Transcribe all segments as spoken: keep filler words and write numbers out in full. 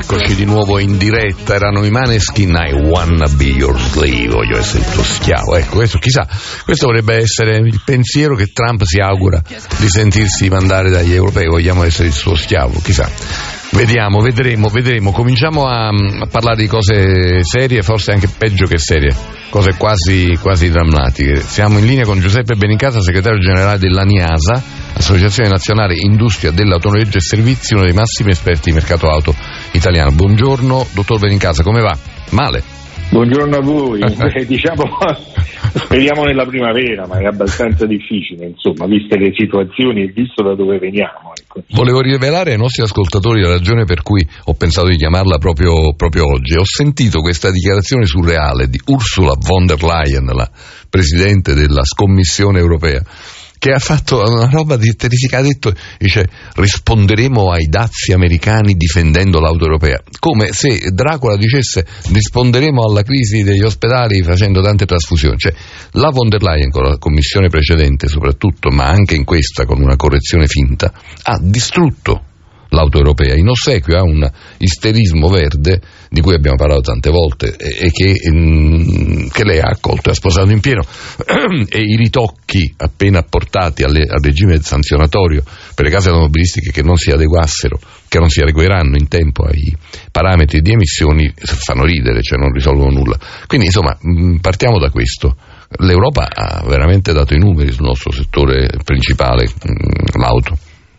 Eccoci di nuovo in diretta, erano i Maneskin, I wanna be your slave, voglio essere il tuo schiavo. Ecco, questo chissà, questo potrebbe essere il pensiero che Trump si augura di sentirsi mandare dagli europei, vogliamo essere il suo schiavo, chissà. Vediamo, vedremo, vedremo. Cominciamo a, a parlare di cose serie, forse anche peggio che serie, cose quasi, quasi drammatiche. Siamo in linea con Giuseppe Benincasa, segretario generale dell'ANIASA, Associazione Nazionale Industria dell'Autonoleggio e Servizi, uno dei massimi esperti di mercato auto italiano. Buongiorno, dottor Benincasa, come va? Male? Buongiorno a voi. Beh, diciamo, speriamo nella primavera, ma è abbastanza difficile, insomma, viste le situazioni e visto da dove veniamo. Ecco. Volevo rivelare ai nostri ascoltatori la ragione per cui ho pensato di chiamarla proprio, proprio oggi. Ho sentito questa dichiarazione surreale di Ursula von der Leyen, la Presidente della Commissione Europea, che ha fatto una roba di terrificata, ha detto, dice, risponderemo ai dazi americani difendendo l'auto europea, come se Dracula dicesse risponderemo alla crisi degli ospedali facendo tante trasfusioni. Cioè, la von der Leyen con la commissione precedente soprattutto, ma anche in questa con una correzione finta, ha distrutto l'auto europea in ossequio a un isterismo verde di cui abbiamo parlato tante volte e, e che, mh, che lei ha accolto e ha sposato in pieno e i ritocchi appena apportati alle, al regime sanzionatorio per le case automobilistiche che non si adeguassero, che non si adegueranno in tempo ai parametri di emissioni fanno ridere, cioè non risolvono nulla. Quindi insomma mh, partiamo da questo. L'Europa ha veramente dato i numeri sul nostro settore principale, mh, l'auto.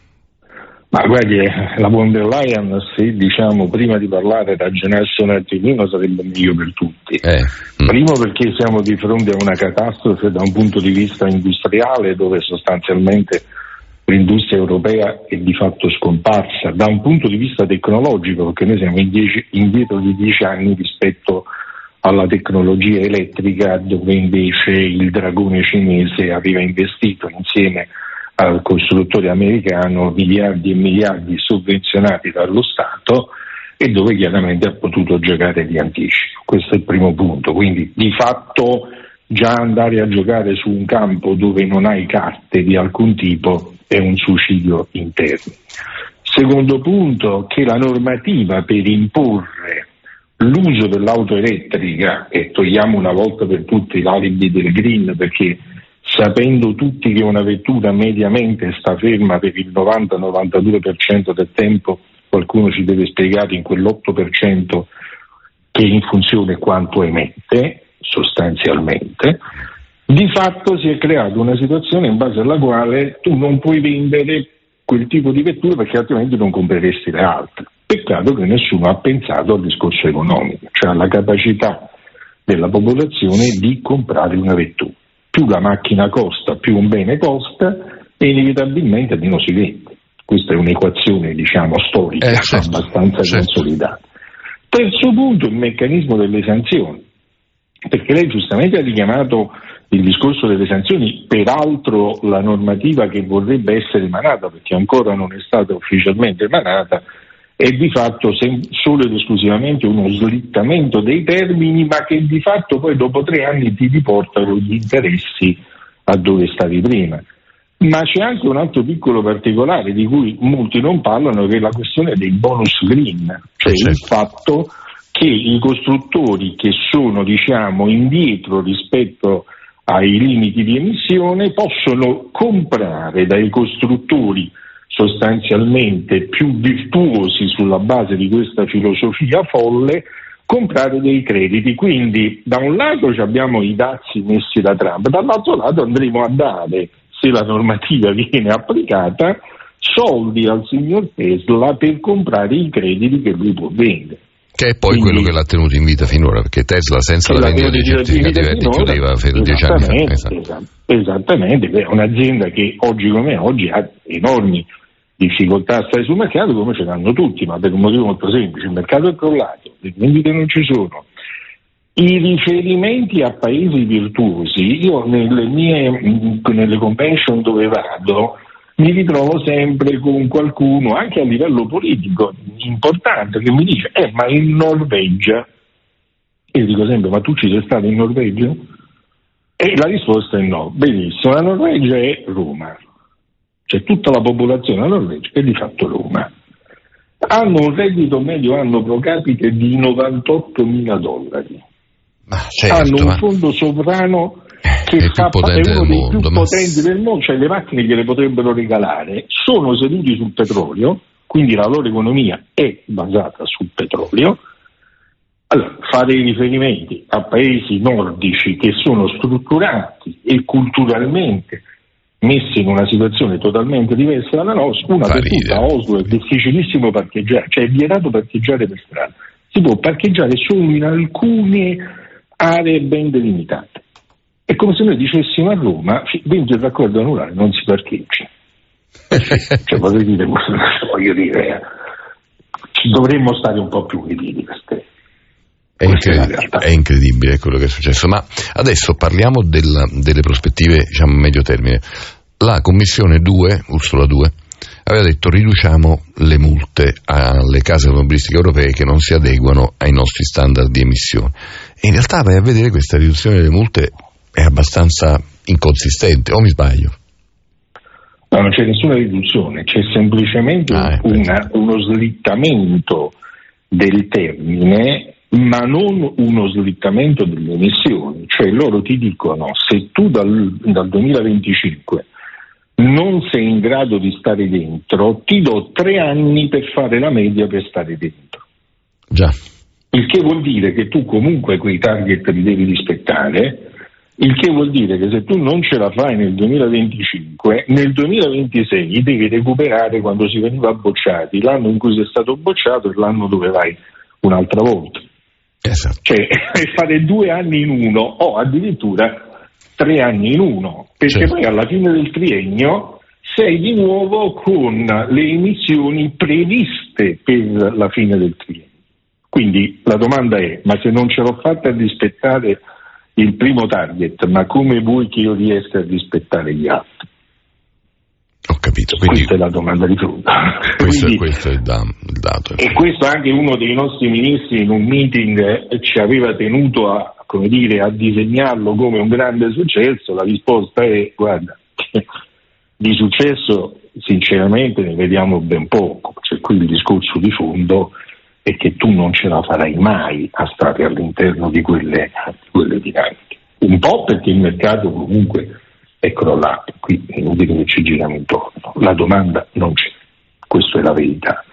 Ma guardi, la von der Leyen, se diciamo prima di parlare ragionasse un attimino sarebbe meglio per tutti. Eh. Mm. Primo perché siamo di fronte a una catastrofe da un punto di vista industriale dove sostanzialmente l'industria europea è di fatto scomparsa, da un punto di vista tecnologico perché noi siamo indietro di dieci anni rispetto alla tecnologia elettrica dove invece il dragone cinese aveva investito insieme al costruttore americano miliardi e miliardi sovvenzionati dallo Stato e dove chiaramente ha potuto giocare di anticipo. Questo è il primo punto, quindi di fatto già andare a giocare su un campo dove non hai carte di alcun tipo è un suicidio interno. Secondo punto, che la normativa per imporre l'uso dell'auto elettrica, e togliamo una volta per tutte l'alibi del green, perché sapendo tutti che una vettura mediamente sta ferma per il novanta novantadue per cento del tempo, qualcuno ci deve spiegare in quell'otto per cento che è in funzione quanto emette, sostanzialmente, di fatto si è creata una situazione in base alla quale tu non puoi vendere quel tipo di vettura perché altrimenti non compreresti le altre. Peccato che nessuno ha pensato al discorso economico, cioè alla capacità della popolazione di comprare una vettura. Più la macchina costa, più un bene costa e inevitabilmente meno si vende. Questa è un'equazione, diciamo, storica, eh, certo, abbastanza certo. consolidata. Terzo punto, il meccanismo delle sanzioni, perché lei giustamente ha richiamato il discorso delle sanzioni, peraltro la normativa che vorrebbe essere emanata, perché ancora non è stata ufficialmente emanata, è di fatto sem- solo ed esclusivamente uno slittamento dei termini, ma che di fatto poi dopo tre anni ti riportano gli interessi a dove stavi prima. Ma c'è anche un altro piccolo particolare di cui molti non parlano, che è la questione dei bonus green, cioè certo. il fatto che i costruttori che sono, diciamo, indietro rispetto ai limiti di emissione possono comprare dai costruttori sostanzialmente più virtuosi sulla base di questa filosofia folle, comprare dei crediti. Quindi da un lato abbiamo i dazi messi da Trump, dall'altro lato andremo a dare, se la normativa viene applicata, soldi al signor Tesla per comprare i crediti che lui può vendere. Che è poi Quindi, quello che l'ha tenuto in vita finora, perché Tesla senza la vendita dei certificati verdi chiudeva dieci anni fa. Esatto. Esattamente, è un'azienda che oggi come oggi ha enormi difficoltà a stare sul mercato, come ce l'hanno tutti, ma per un motivo molto semplice: il mercato è crollato, le vendite non ci sono. I riferimenti a paesi virtuosi, io nelle mie nelle convention dove vado mi ritrovo sempre con qualcuno, anche a livello politico importante, che mi dice eh ma in Norvegia, e io dico sempre: ma tu ci sei stato in Norvegia? E la risposta è no. Benissimo, la Norvegia è Roma, cioè tutta la popolazione della Norvegia è di fatto Roma. hanno un reddito medio anno pro capite di novantottomila dollari. Ma certo, hanno un ma... fondo sovrano che è, fa, più è uno dei mondo, più ma... potenti del mondo, cioè le macchine gliele potrebbero regalare, sono seduti sul petrolio, quindi la loro economia è basata sul petrolio. Allora, fare i riferimenti a paesi nordici che sono strutturati e culturalmente messi in una situazione totalmente diversa dalla nostra, una per tutte, a Oslo è difficilissimo parcheggiare, cioè è vietato parcheggiare per strada, si può parcheggiare solo in alcune aree ben delimitate. È come se noi dicessimo a Roma, dentro il raccordo anulare non si parcheggia. Cioè, voglio dire, voglio dire, dovremmo stare un po' più uniti per te. È, incredibile, è incredibile quello che è successo, ma adesso parliamo della, delle prospettive, diciamo, a medio termine. La Commissione due, Ursula due, aveva detto riduciamo le multe alle case automobilistiche europee che non si adeguano ai nostri standard di emissione. E in realtà vai a vedere questa riduzione delle multe è abbastanza inconsistente, o mi sbaglio? No, non c'è nessuna riduzione, c'è semplicemente ah, una, uno slittamento del termine, ma non uno slittamento delle emissioni. Cioè loro ti dicono, se tu dal, dal duemilaventicinque non sei in grado di stare dentro, ti do tre anni per fare la media per stare dentro. Già. Il che vuol dire che tu comunque quei target li devi rispettare, il che vuol dire che se tu non ce la fai nel duemilaventicinque, nel duemilaventisei devi recuperare quando si veniva bocciati, l'anno in cui sei stato bocciato e l'anno dove vai un'altra volta. Esatto. Cioè fare due anni in uno o addirittura tre anni in uno, perché certo. Poi alla fine del triennio sei di nuovo con le emissioni previste per la fine del triennio. Quindi la domanda è, ma se non ce l'ho fatta a rispettare il primo target, ma come vuoi che io riesca a rispettare gli altri? Ho capito. Quindi, questa è la domanda di fondo. Questo, Quindi, questo è il, da, il dato. E questo anche uno dei nostri ministri in un meeting eh, ci aveva tenuto a, come dire, a disegnarlo come un grande successo. La risposta è, guarda, di successo sinceramente ne vediamo ben poco. Cioè, qui il discorso di fondo è che tu non ce la farai mai a stare all'interno di quelle, di quelle dinamiche. Un po' perché il mercato comunque è crollato, qui è inutile che ci giriamo intorno, la domanda non c'è, questa è la verità.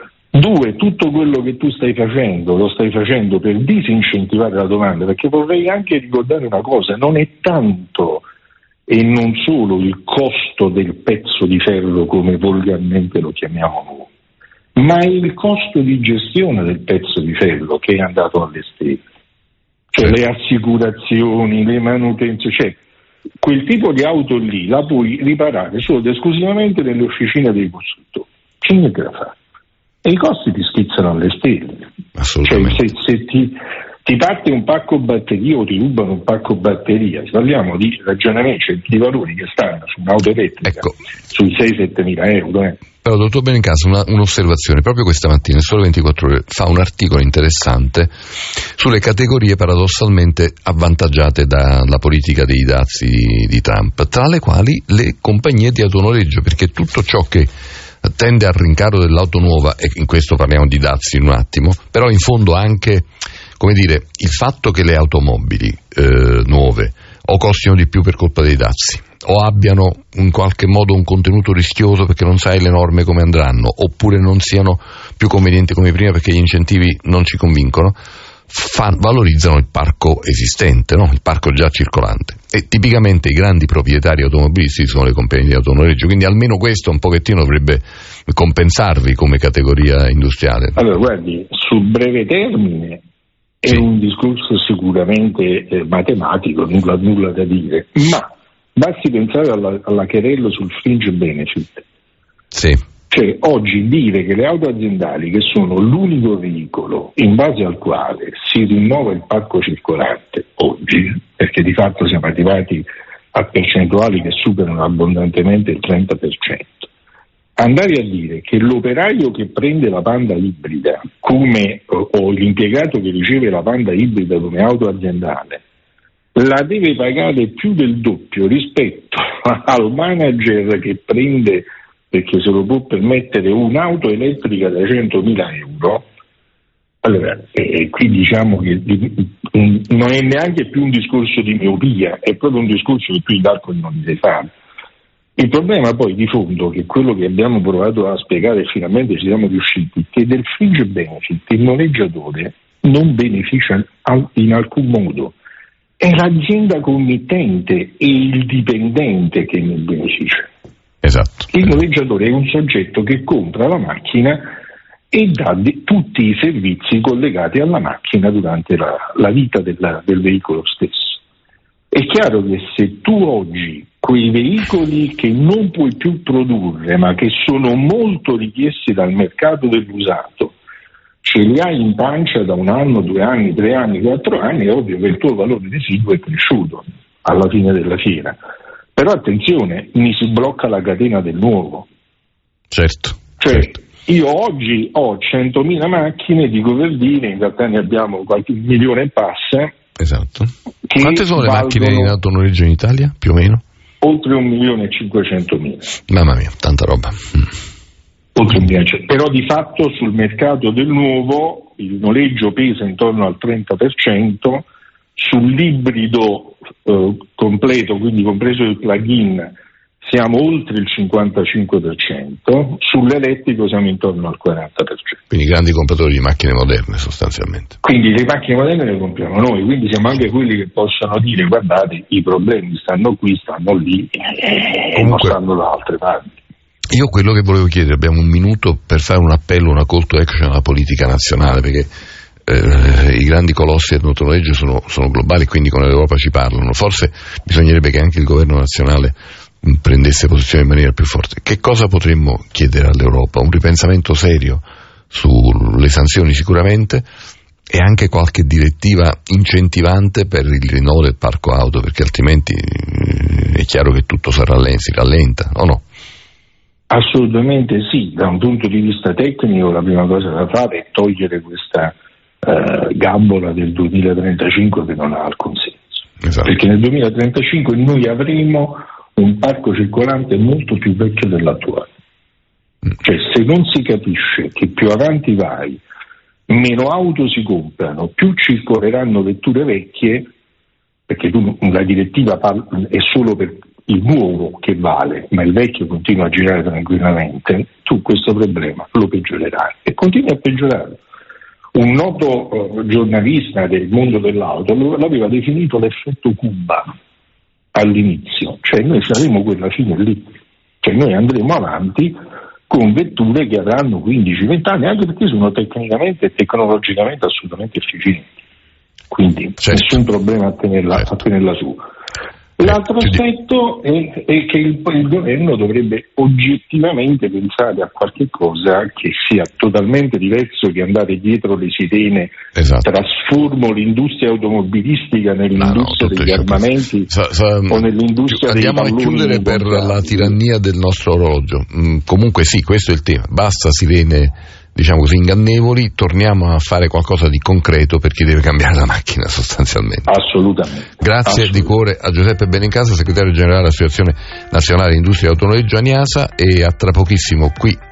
Due, tutto quello che tu stai facendo lo stai facendo per disincentivare la domanda, perché vorrei anche ricordare una cosa, non è tanto e non solo il costo del pezzo di ferro come volgarmente lo chiamiamo noi, ma il costo di gestione del pezzo di ferro che è andato alle stelle, cioè le assicurazioni, le manutenzioni, cioè quel tipo di auto lì la puoi riparare solo ed esclusivamente nelle officine dei costruttori, c'è niente da fare e i costi ti schizzano alle stelle. Cioè, se, se ti, ti parte un pacco batteria o ti rubano un pacco batteria, parliamo di ragionamenti di valori che stanno su un'auto elettrica, ecco, sui sei sette mila euro. Eh. Però, dottor Benincasa, una, un'osservazione. Proprio questa mattina il Sole ventiquattro Ore fa un articolo interessante sulle categorie paradossalmente avvantaggiate dalla politica dei dazi di, di Trump, tra le quali le compagnie di autonoleggio, perché tutto ciò che tende al rincaro dell'auto nuova, e in questo parliamo di dazi in un attimo, però in fondo anche, come dire, il fatto che le automobili eh, nuove o costino di più per colpa dei dazi, o abbiano in qualche modo un contenuto rischioso perché non sai le norme come andranno, oppure non siano più convenienti come prima perché gli incentivi non ci convincono, fa, valorizzano il parco esistente, no? Il parco già circolante. E tipicamente i grandi proprietari automobilistici sono le compagnie di autonoleggio, quindi almeno questo un pochettino dovrebbe compensarvi come categoria industriale. Allora, guardi, sul breve termine è sì. un discorso sicuramente eh, matematico, nulla, nulla da dire, ma basti pensare alla, alla querela sul fringe benefit. Sì. Cioè, oggi dire che le auto aziendali, che sono l'unico veicolo in base al quale si rinnova il parco circolante oggi, perché di fatto siamo arrivati a percentuali che superano abbondantemente il trenta per cento, andare a dire che l'operaio che prende la Panda ibrida come o, o l'impiegato che riceve la Panda ibrida come auto aziendale la deve pagare più del doppio rispetto al manager che prende perché se lo può permettere un'auto elettrica da centomila euro, allora eh, qui diciamo che um, non è neanche più un discorso di miopia, è proprio un discorso che tu i calcoli non li devi fare. Il problema poi di fondo, che è quello che abbiamo provato a spiegare e finalmente ci siamo riusciti, che del fringe benefit il noleggiatore non beneficia in alcun modo. È l'azienda committente e il dipendente che ne beneficia. Esatto. Il noleggiatore è un soggetto che compra la macchina e dà di, tutti i servizi collegati alla macchina durante la, la vita della, del veicolo stesso. È chiaro che se tu oggi quei veicoli che non puoi più produrre ma che sono molto richiesti dal mercato dell'usato ce li hai in pancia da un anno, due anni, tre anni, quattro anni, è ovvio che il tuo valore residuo è cresciuto alla fine della fiera. Però attenzione, mi si blocca la catena del nuovo. Certo. Cioè, certo. Io oggi ho centomila macchine, dico per dire, in realtà ne abbiamo qualche milione e passa. Esatto. Quante sono le macchine in autonoleggio in Italia, più o meno? Oltre un milione e cinquecentomila. Mamma mia, tanta roba. Mm. Oltre un milione. Però di fatto sul mercato del nuovo il noleggio pesa intorno al trenta per cento, sull'ibrido eh, completo, quindi compreso il plug-in, siamo oltre il cinquantacinque per cento, sull'elettrico siamo intorno al quaranta per cento. Quindi grandi compratori di macchine moderne sostanzialmente. Quindi le macchine moderne le compriamo noi, quindi siamo anche quelli che possono dire guardate i problemi stanno qui, stanno lì e Comunque, non stanno da altre parti. Io quello che volevo chiedere, abbiamo un minuto per fare un appello, una call to action alla politica nazionale, perché eh, i grandi colossi del noleggio sono, sono globali, quindi con l'Europa ci parlano. Forse bisognerebbe che anche il governo nazionale prendesse posizione in maniera più forte. Che cosa potremmo chiedere all'Europa? Un ripensamento serio sulle sanzioni sicuramente e anche qualche direttiva incentivante per il rinnovo del parco auto, perché altrimenti è chiaro che tutto si rallenta, o no? Assolutamente sì, da un punto di vista tecnico la prima cosa da fare è togliere questa eh, gabbola del duemilatrentacinque che non ha alcun senso. Esatto. Perché nel duemilatrentacinque noi avremo un parco circolante molto più vecchio dell'attuale. Mm. Cioè, se non si capisce che più avanti vai, meno auto si comprano, più circoleranno vetture vecchie, perché tu, la direttiva parla, è solo per il nuovo che vale, ma il vecchio continua a girare tranquillamente, tu questo problema lo peggiorerai e continui a peggiorare. Un noto uh, giornalista del mondo dell'auto l'aveva definito l'effetto Cuba all'inizio, cioè noi saremo quella fine lì, cioè noi andremo avanti con vetture che avranno quindici venti anni, anche perché sono tecnicamente e tecnologicamente assolutamente efficienti, quindi certo. Nessun problema a tenerla, certo. a tenerla su. L'altro aspetto è, è che il, il governo dovrebbe oggettivamente pensare a qualche cosa che sia totalmente diverso che andare dietro le sirene. Esatto. Trasformo l'industria automobilistica nell'industria no, no, degli armamenti sa, sa, o nell'industria dei andiamo a chiudere per la tirannia del nostro orologio. Mm, comunque sì, questo è il tema, basta sirene, diciamo così, ingannevoli, torniamo a fare qualcosa di concreto per chi deve cambiare la macchina sostanzialmente. Assolutamente. Grazie Assolutamente. di cuore a Giuseppe Benincasa, segretario generale dell'Associazione Nazionale Industria Autonoleggio ANIASA, e a tra pochissimo qui